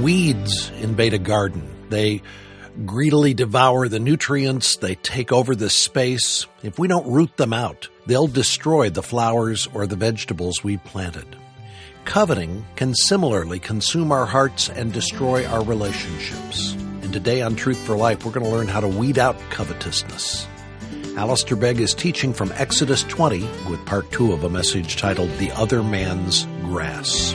Weeds invade a garden. They greedily devour the nutrients. They take over the space. If we don't root them out, they'll destroy the flowers or the vegetables we planted. Coveting can similarly consume our hearts and destroy our relationships. And today on Truth for Life, we're going to learn how to weed out covetousness. Alistair Begg is teaching from Exodus 20 with part 2 of a message titled The Other Man's Grass.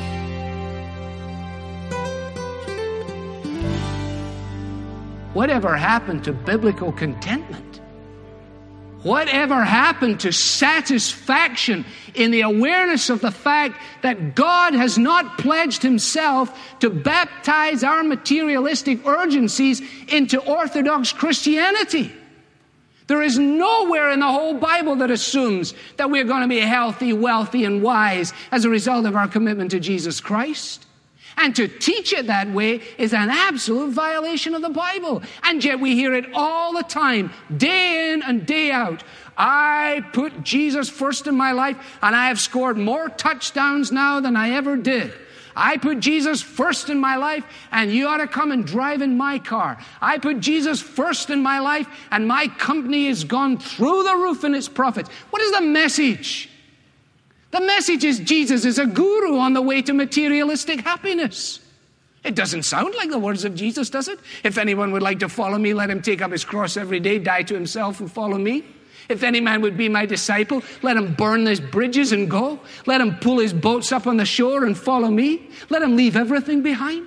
Whatever happened to biblical contentment? Whatever happened to satisfaction in the awareness of the fact that God has not pledged himself to baptize our materialistic urgencies into Orthodox Christianity? There is nowhere in the whole Bible that assumes that we're going to be healthy, wealthy, and wise as a result of our commitment to Jesus Christ. And to teach it that way is an absolute violation of the Bible. And yet we hear it all the time, day in and day out. I put Jesus first in my life, and I have scored more touchdowns now than I ever did. I put Jesus first in my life, and you ought to come and drive in my car. I put Jesus first in my life, and my company has gone through the roof in its profits. What is the message? The message is Jesus is a guru on the way to materialistic happiness. It doesn't sound like the words of Jesus, does it? If anyone would like to follow me, let him take up his cross every day, die to himself, and follow me. If any man would be my disciple, let him burn his bridges and go. Let him pull his boats up on the shore and follow me. Let him leave everything behind.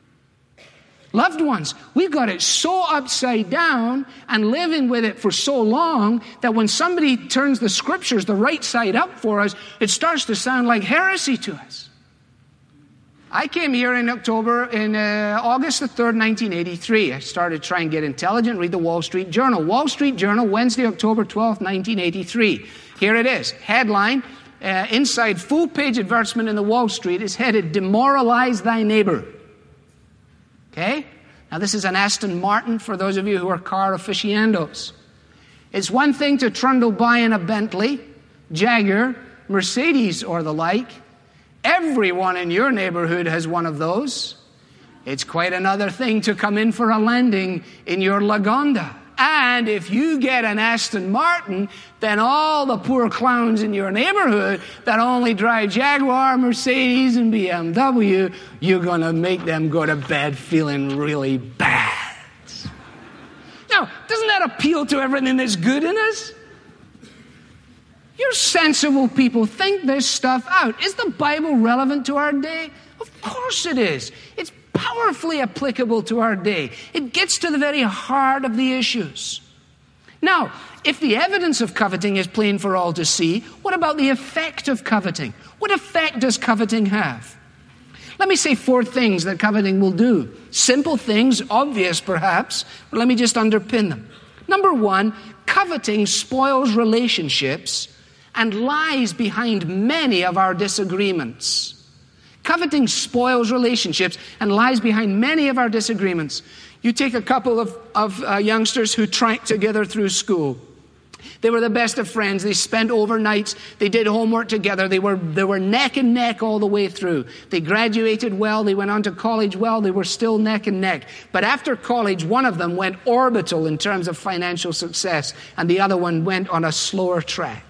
Loved ones, we've got it so upside down and living with it for so long that when somebody turns the scriptures the right side up for us, it starts to sound like heresy to us. I came here in August the 3rd, 1983. I started trying to get intelligent, read the Wall Street Journal. Wall Street Journal, Wednesday, October 12th, 1983. Here it is. Headline, inside full-page advertisement in the Wall Street is headed, "Demoralize Thy Neighbor." Okay? Now this is an Aston Martin for those of you who are car aficionados. It's one thing to trundle by in a Bentley, Jaguar, Mercedes or the like. Everyone in your neighborhood has one of those. It's quite another thing to come in for a landing in your Lagonda. And if you get an Aston Martin, then all the poor clowns in your neighborhood that only drive Jaguar, Mercedes, and BMW, you're going to make them go to bed feeling really bad. Now, doesn't that appeal to everything that's good in us? You're sensible people. Think this stuff out. Is the Bible relevant to our day? Of course it is. It's powerfully applicable to our day. It gets to the very heart of the issues. Now, if the evidence of coveting is plain for all to see, what about the effect of coveting? What effect does coveting have? Let me say 4 things that coveting will do. Simple things, obvious perhaps, but let me just underpin them. Number 1, coveting spoils relationships and lies behind many of our disagreements. Coveting spoils relationships and lies behind many of our disagreements. You take a couple of youngsters who tracked together through school. They were the best of friends. They spent overnights. They did homework together. They were neck and neck all the way through. They graduated well. They went on to college well. They were still neck and neck. But after college, one of them went orbital in terms of financial success, and the other one went on a slower track.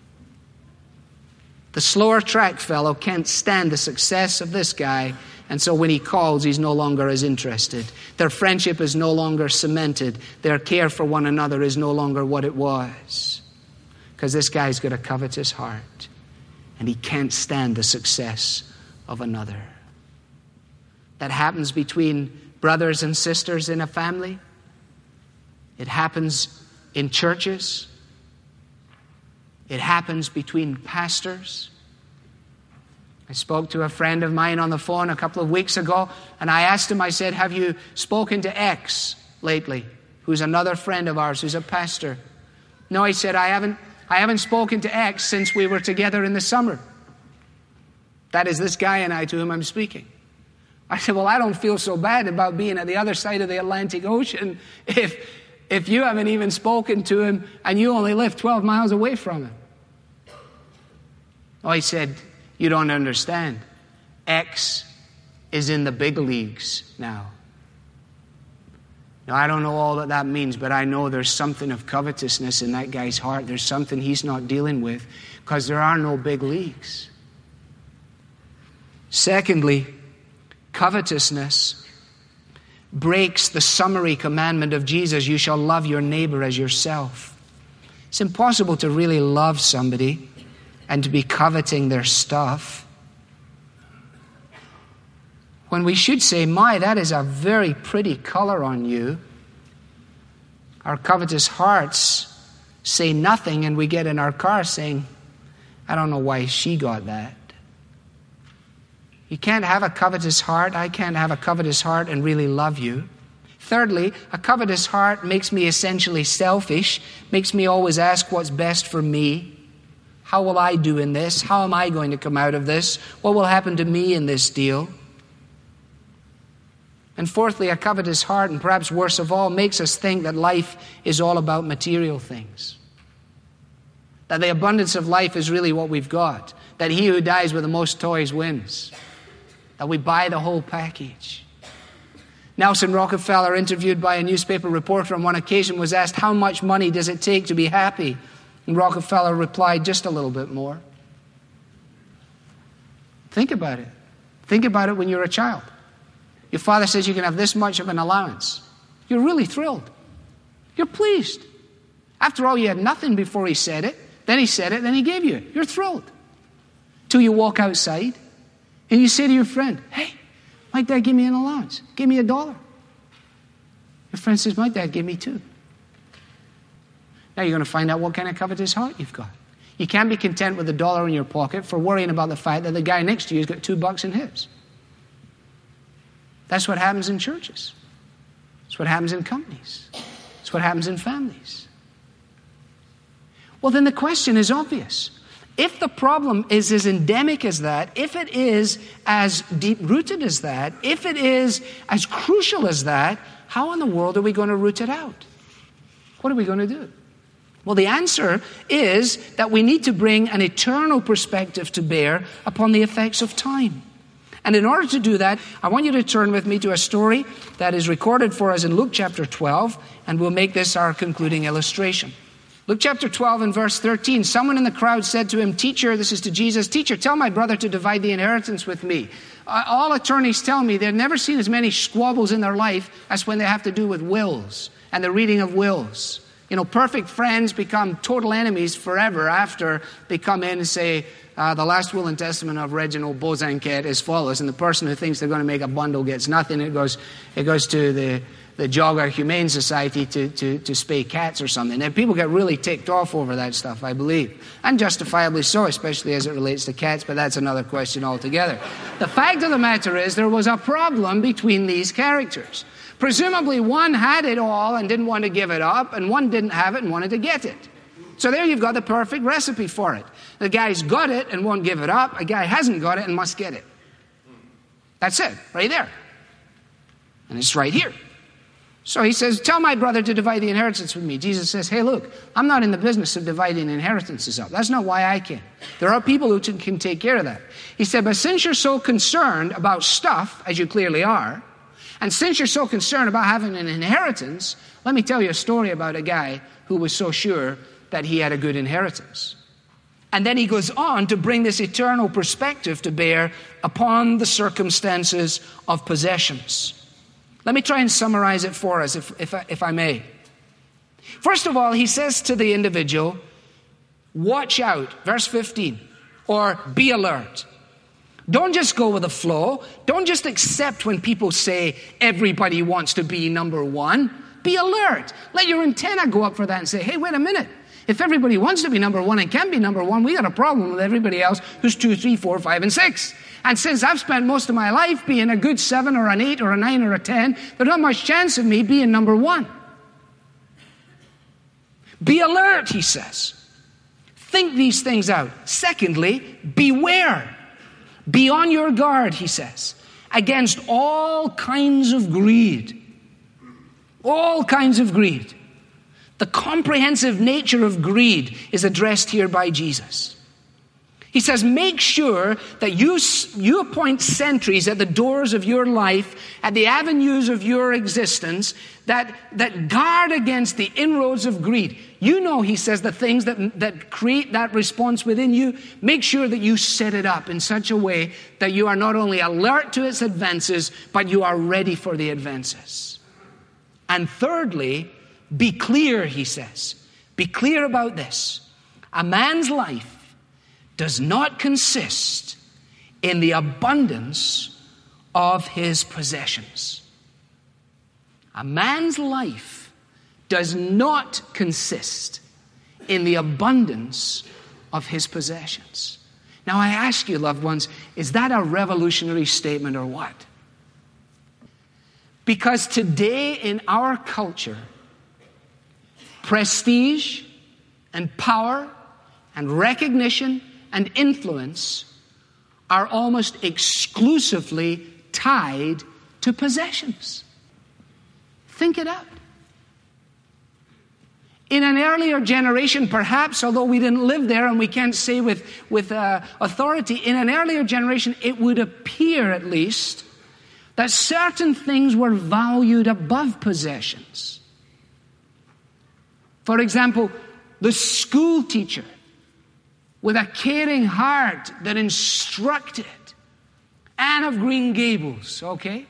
The slower track fellow can't stand the success of this guy, and so when he calls, he's no longer as interested. Their friendship is no longer cemented. Their care for one another is no longer what it was. Because this guy's got a covetous heart, and he can't stand the success of another. That happens between brothers and sisters in a family. It happens in churches. It happens between pastors. I spoke to a friend of mine on the phone a couple of weeks ago, and I asked him, I said, "Have you spoken to X lately?" Who's another friend of ours who's a pastor. "No," he said, I haven't spoken to X since we were together in the summer. That is this guy and I to whom I'm speaking. I said, "Well, I don't feel so bad about being at the other side of the Atlantic Ocean if you haven't even spoken to him and you only live 12 miles away from him." Oh, he said, "You don't understand. X is in the big leagues now. Now, I don't know all that means, but I know there's something of covetousness in that guy's heart. There's something he's not dealing with because there are no big leagues. Secondly, covetousness breaks the summary commandment of Jesus, you shall love your neighbor as yourself. It's impossible to really love somebody and to be coveting their stuff, when we should say, my, that is a very pretty color on you. Our covetous hearts say nothing, and we get in our car saying, I don't know why she got that. You can't have a covetous heart. I can't have a covetous heart and really love you. Thirdly, a covetous heart makes me essentially selfish, makes me always ask what's best for me. How will I do in this? How am I going to come out of this? What will happen to me in this deal? And fourthly, a covetous heart, and perhaps worst of all, makes us think that life is all about material things. That the abundance of life is really what we've got. That he who dies with the most toys wins. That we buy the whole package. Nelson Rockefeller, interviewed by a newspaper reporter on one occasion, was asked, how much money does it take to be happy? And Rockefeller replied, just a little bit more. Think about it. Think about it when you're a child. Your father says you can have this much of an allowance. You're really thrilled. You're pleased. After all, you had nothing before he said it. Then he said it, then he gave you it. You're thrilled. Till you walk outside and you say to your friend, hey, my dad gave me an allowance. Gave me $1. Your friend says, my dad gave me $2. Now you're going to find out what kind of covetous heart you've got. You can't be content with $1 in your pocket for worrying about the fact that the guy next to you has got $2 in his. That's what happens in churches. It's what happens in companies. It's what happens in families. Well, then the question is obvious. If the problem is as endemic as that, if it is as deep-rooted as that, if it is as crucial as that, how in the world are we going to root it out? What are we going to do? Well, the answer is that we need to bring an eternal perspective to bear upon the effects of time. And in order to do that, I want you to turn with me to a story that is recorded for us in Luke chapter 12, and we'll make this our concluding illustration. Luke chapter 12 and verse 13, someone in the crowd said to him, Teacher, this is to Jesus, Teacher, tell my brother to divide the inheritance with me. All attorneys tell me they've never seen as many squabbles in their life as when they have to do with wills and the reading of wills. You know, perfect friends become total enemies forever after they come in and say, the last will and testament of Reginald Bosanquet as follows, and the person who thinks they're going to make a bundle gets nothing. It goes to the Jogger Humane Society to spay cats or something. And people get really ticked off over that stuff, I believe. And justifiably so, especially as it relates to cats, but that's another question altogether. The fact of the matter is there was a problem between these characters. Presumably one had it all and didn't want to give it up, and one didn't have it and wanted to get it. So there you've got the perfect recipe for it. The guy's got it and won't give it up. A guy hasn't got it and must get it. That's it, right there. And it's right here. So he says, tell my brother to divide the inheritance with me. Jesus says, hey, look, I'm not in the business of dividing inheritances up. That's not why I came. There are people who can take care of that. He said, but since you're so concerned about stuff, as you clearly are, and since you're so concerned about having an inheritance, let me tell you a story about a guy who was so sure that he had a good inheritance. And then he goes on to bring this eternal perspective to bear upon the circumstances of possessions. Let me try and summarize it for us, if I may. First of all, he says to the individual, watch out, verse 15, or be alert. Don't just go with the flow. Don't just accept when people say everybody wants to be number one. Be alert. Let your antenna go up for that and say, hey, wait a minute. If everybody wants to be number one and can be number one, we got a problem with everybody else who's 2, 3, 4, 5, and 6. And since I've spent most of my life being a good 7 or an 8 or a 9 or a 10, there's not much chance of me being number one. Be alert, he says. Think these things out. Secondly, beware. Be on your guard, he says, against all kinds of greed. All kinds of greed. The comprehensive nature of greed is addressed here by Jesus. He says, make sure that you appoint sentries at the doors of your life, at the avenues of your existence, that guard against the inroads of greed. You know, he says, the things that create that response within you. Make sure that you set it up in such a way that you are not only alert to its advances, but you are ready for the advances. And thirdly, be clear, he says. Be clear about this. A man's life does not consist in the abundance of his possessions. A man's life does not consist in the abundance of his possessions. Now I ask you, loved ones, is that a revolutionary statement or what? Because today in our culture, prestige and power and recognition and influence are almost exclusively tied to possessions. Think it out. In an earlier generation, perhaps, although we didn't live there and we can't say with authority, in an earlier generation, it would appear at least that certain things were valued above possessions. For example, the school teacher with a caring heart that instructed. Anne of Green Gables, okay?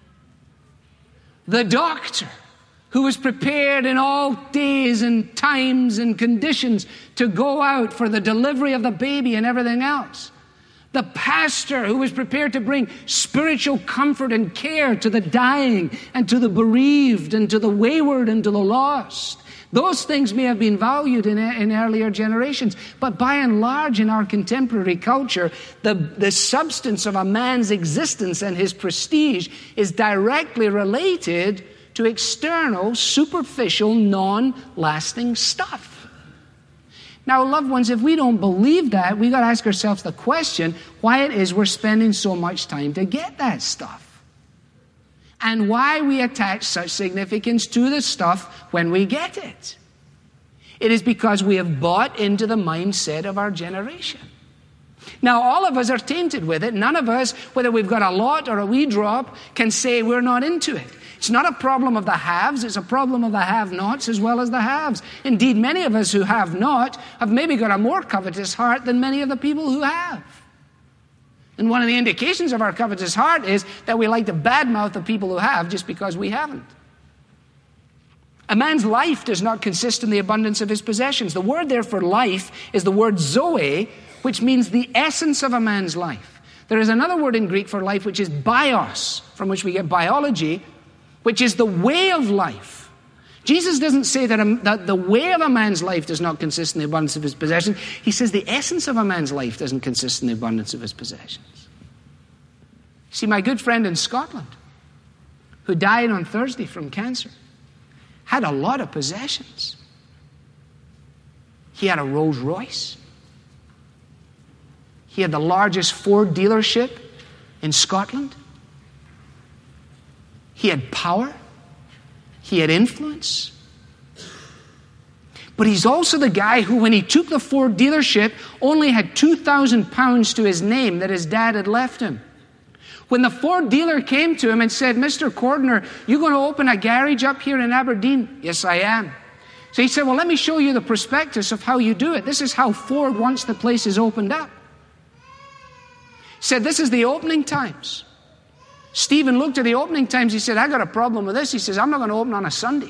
The doctor who was prepared in all days and times and conditions to go out for the delivery of the baby and everything else. The pastor who was prepared to bring spiritual comfort and care to the dying and to the bereaved and to the wayward and to the lost. Those things may have been valued in earlier generations, but by and large in our contemporary culture, the substance of a man's existence and his prestige is directly related to external, superficial, non-lasting stuff. Now, loved ones, if we don't believe that, we've got to ask ourselves the question, why it is we're spending so much time to get that stuff. And why we attach such significance to the stuff when we get it. It is because we have bought into the mindset of our generation. Now, all of us are tainted with it. None of us, whether we've got a lot or a wee drop, can say we're not into it. It's not a problem of the haves, it's a problem of the have-nots as well as the haves. Indeed, many of us who have not have maybe got a more covetous heart than many of the people who have. And one of the indications of our covetous heart is that we like to badmouth the people who have just because we haven't. A man's life does not consist in the abundance of his possessions. The word there for life is the word zoe, which means the essence of a man's life. There is another word in Greek for life, which is bios, from which we get biology, which is the way of life. Jesus doesn't say that the way of a man's life does not consist in the abundance of his possessions. He says the essence of a man's life doesn't consist in the abundance of his possessions. See, my good friend in Scotland, who died on Thursday from cancer, had a lot of possessions. He had a Rolls Royce. He had the largest Ford dealership in Scotland. He had power. He had influence. But he's also the guy who, when he took the Ford dealership, only had £2,000 to his name that his dad had left him. When the Ford dealer came to him and said, Mr. Cordner, you going to open a garage up here in Aberdeen? Yes, I am. So he said, well, let me show you the prospectus of how you do it. This is how Ford wants the places opened up. He said, this is the opening times. Stephen looked at the opening times. He said, I got a problem with this. He says, I'm not going to open on a Sunday.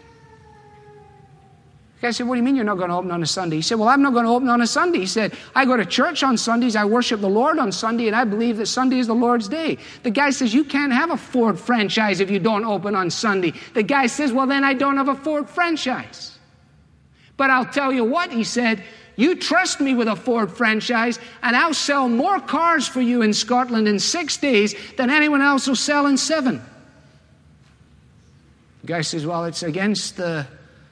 The guy said, what do you mean you're not going to open on a Sunday? He said, well, I'm not going to open on a Sunday. He said, I go to church on Sundays. I worship the Lord on Sunday, and I believe that Sunday is the Lord's day. The guy says, you can't have a Ford franchise if you don't open on Sunday. The guy says, well, then I don't have a Ford franchise. But I'll tell you what, he said, you trust me with a Ford franchise, and I'll sell more cars for you in Scotland in 6 days than anyone else will sell in 7. The guy says, well, it's against the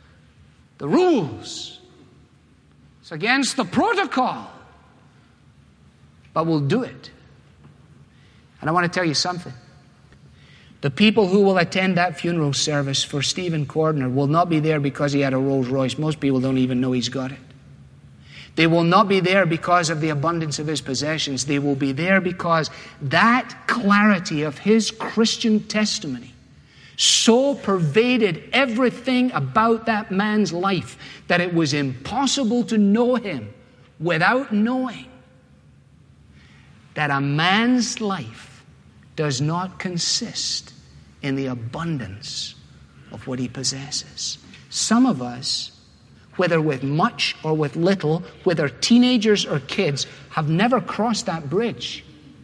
rules. It's against the protocol. But we'll do it. And I want to tell you something. The people who will attend that funeral service for Stephen Cordner will not be there because he had a Rolls Royce. Most people don't even know he's got it. They will not be there because of the abundance of his possessions. They will be there because that clarity of his Christian testimony so pervaded everything about that man's life that it was impossible to know him without knowing that a man's life does not consist in the abundance of what he possesses. Some of us, whether with much or with little, whether teenagers or kids, have never crossed that bridge.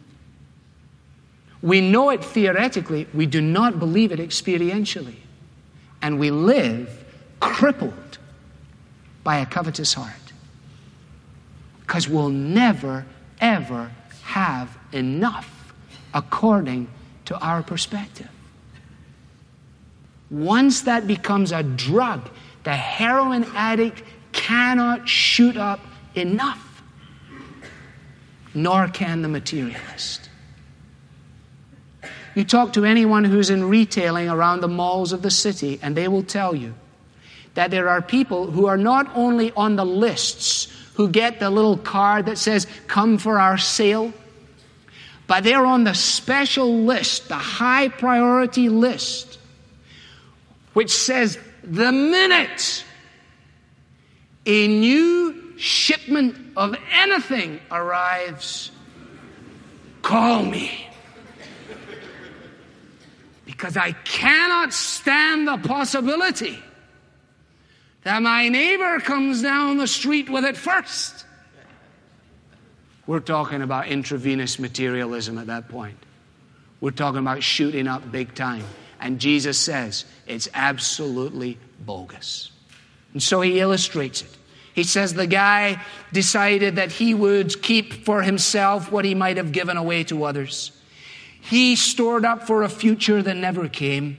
We know it theoretically, we do not believe it experientially. And we live crippled by a covetous heart. Because we'll never, ever have enough according to our perspective. Once that becomes a drug, the heroin addict cannot shoot up enough, nor can the materialist. You talk to anyone who's in retailing around the malls of the city, and they will tell you that there are people who are not only on the lists who get the little card that says, "Come for our sale," but they're on the special list, the high priority list, which says, the minute a new shipment of anything arrives, call me. Because I cannot stand the possibility that my neighbor comes down the street with it first. We're talking about intravenous materialism at that point. We're talking about shooting up big time. And Jesus says it's absolutely bogus. And so he illustrates it. He says the guy decided that he would keep for himself what he might have given away to others. He stored up for a future that never came.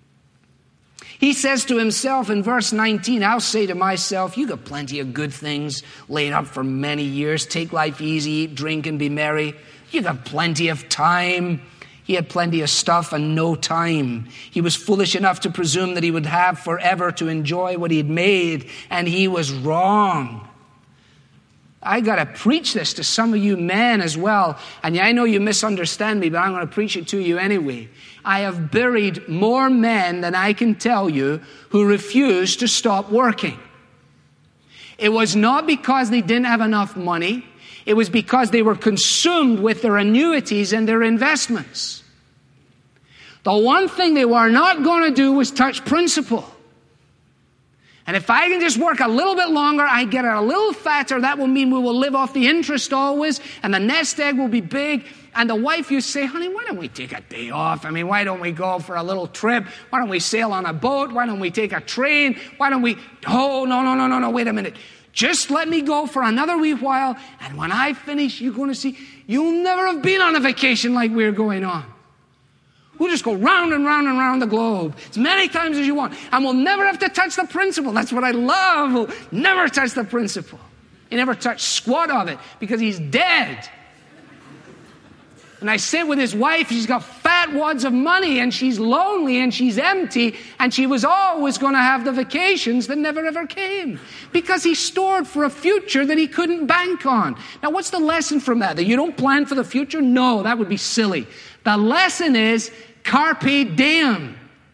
He says to himself in verse 19, I'll say to myself, you got plenty of good things laid up for many years. Take life easy, eat, drink, and be merry. You got plenty of time. He had plenty of stuff and no time. He was foolish enough to presume that he would have forever to enjoy what he'd made, and he was wrong. I got to preach this to some of you men as well. And I know you misunderstand me, but I'm going to preach it to you anyway. I have buried more men than I can tell you who refused to stop working. It was not because they didn't have enough money. It was because they were consumed with their annuities and their investments. The one thing they were not going to do was touch principle. And if I can just work a little bit longer, I get a little fatter, that will mean we will live off the interest always, and the nest egg will be big. And the wife, you say, honey, why don't we take a day off? I mean, why don't we go for a little trip? Why don't we sail on a boat? Why don't we take a train? Why don't we, oh, no, wait a minute. Just let me go for another wee while, and when I finish, you're going to see, you'll never have been on a vacation like we're going on. We'll just go round and round and round the globe as many times as you want. And we'll never have to touch the principle. That's what I love. We'll never touch the principle. He never touched squat of it because he's dead. And I sit with his wife. She's got fat wads of money and she's lonely and she's empty. And she was always going to have the vacations that never ever came because he stored for a future that he couldn't bank on. Now, what's the lesson from that? That you don't plan for the future? No, that would be silly. The lesson is carpe diem.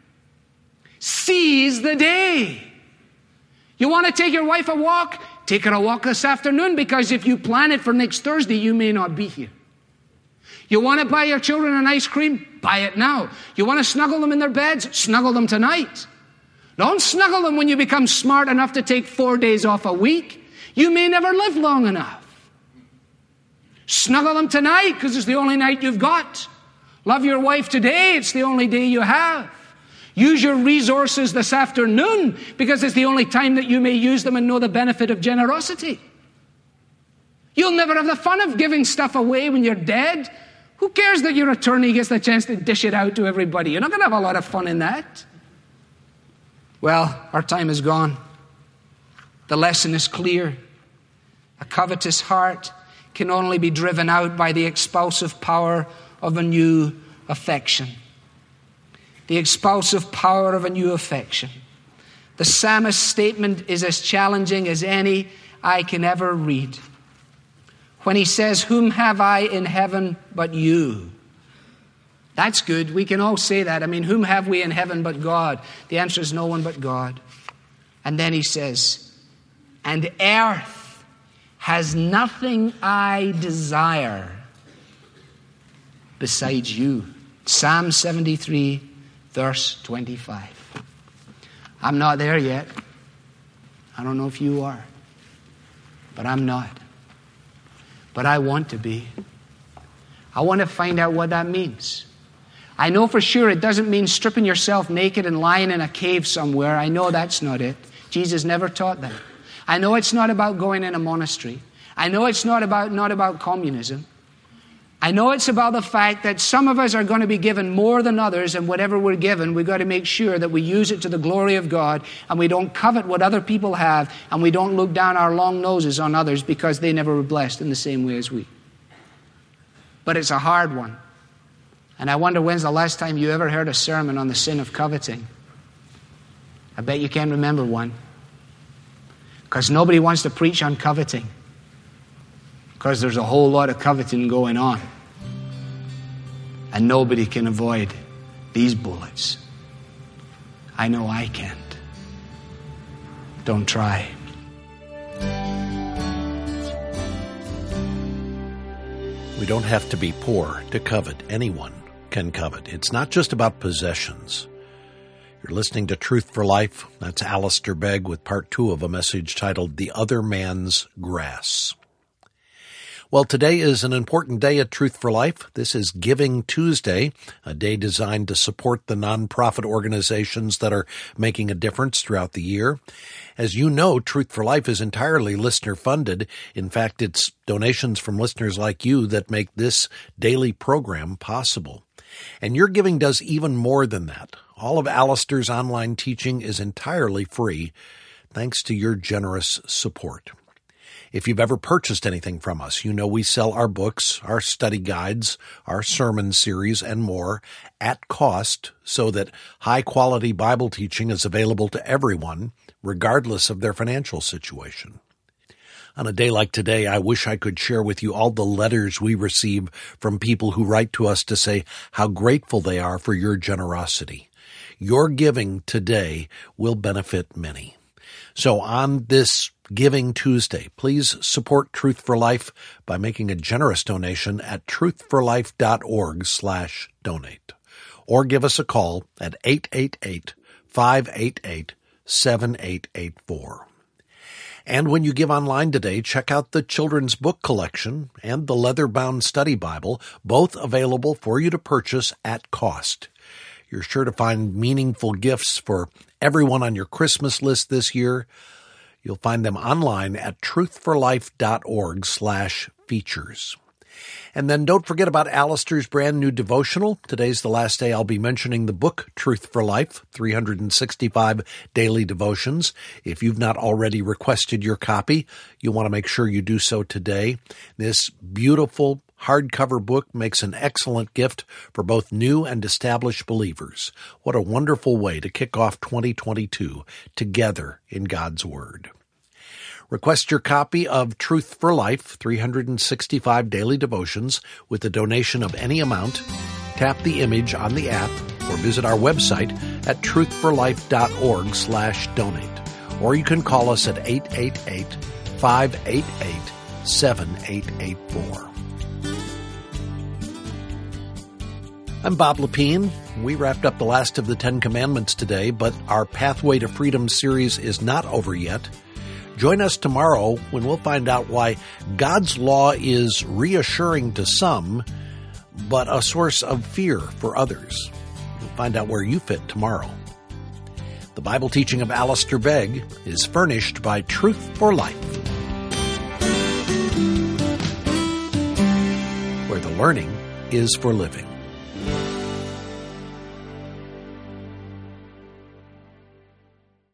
Seize the day. You want to take your wife a walk? Take her a walk this afternoon, because if you plan it for next Thursday, you may not be here. You want to buy your children an ice cream? Buy it now. You want to snuggle them in their beds? Snuggle them tonight. Don't snuggle them when you become smart enough to take 4 days off a week. You may never live long enough. Snuggle them tonight because it's the only night you've got. Love your wife today. It's the only day you have. Use your resources this afternoon because it's the only time that you may use them and know the benefit of generosity. You'll never have the fun of giving stuff away when you're dead. Who cares that your attorney gets the chance to dish it out to everybody? You're not going to have a lot of fun in that. Well, our time is gone. The lesson is clear. A covetous heart can only be driven out by the expulsive power of a new affection. The expulsive power of a new affection. The psalmist's statement is as challenging as any, I can ever read. When he says, whom have I in heaven but you? That's good. We can all say that. I mean, whom have we in heaven but God? The answer is no one but God. And then he says, and earth has nothing I desire besides you. Psalm 73, verse 25. I'm not there yet. I don't know if you are. But I'm not. But I want to be. I want to find out what that means. I know for sure it doesn't mean stripping yourself naked and lying in a cave somewhere. I know that's not it. Jesus never taught that. I know it's not about going in a monastery. I know it's not about communism. I know it's about the fact that some of us are going to be given more than others, and whatever we're given, we've got to make sure that we use it to the glory of God, and we don't covet what other people have, and we don't look down our long noses on others because they never were blessed in the same way as we. But it's a hard one. And I wonder when's the last time you ever heard a sermon on the sin of coveting. I bet you can't remember one. Because nobody wants to preach on coveting. Because there's a whole lot of coveting going on. And nobody can avoid these bullets. I know I can't. Don't try. We don't have to be poor to covet. Anyone can covet. It's not just about possessions. You're listening to Truth for Life. That's Alistair Begg with part 2 of a message titled The Other Man's Grass. Well, today is an important day at Truth for Life. This is Giving Tuesday, a day designed to support the nonprofit organizations that are making a difference throughout the year. As you know, Truth for Life is entirely listener-funded. In fact, it's donations from listeners like you that make this daily program possible. And your giving does even more than that. All of Alistair's online teaching is entirely free, thanks to your generous support. If you've ever purchased anything from us, you know we sell our books, our study guides, our sermon series, and more at cost so that high-quality Bible teaching is available to everyone, regardless of their financial situation. On a day like today, I wish I could share with you all the letters we receive from people who write to us to say how grateful they are for your generosity. Your giving today will benefit many. So on this Giving Tuesday, please support Truth for Life by making a generous donation at truthforlife.org/donate. Or give us a call at 888-588-7884. And when you give online today, check out the children's book collection and the leather-bound study Bible, both available for you to purchase at cost. You're sure to find meaningful gifts for everyone on your Christmas list this year. You'll find them online at truthforlife.org/features. And then don't forget about Alistair's brand new devotional. Today's the last day I'll be mentioning the book, Truth for Life, 365 Daily Devotions. If you've not already requested your copy, you'll want to make sure you do so today. This beautiful hardcover book makes an excellent gift for both new and established believers. What a wonderful way to kick off 2022 together in God's Word. Request your copy of Truth for Life, 365 Daily Devotions, with a donation of any amount. Tap the image on the app or visit our website at truthforlife.org/donate. Or you can call us at 888-588-7884. I'm Bob Lepine. We wrapped up the last of the 10 Commandments today, but our Pathway to Freedom series is not over yet. Join us tomorrow when we'll find out why God's law is reassuring to some, but a source of fear for others. We'll find out where you fit tomorrow. The Bible teaching of Alistair Begg is furnished by Truth for Life, where the learning is for living.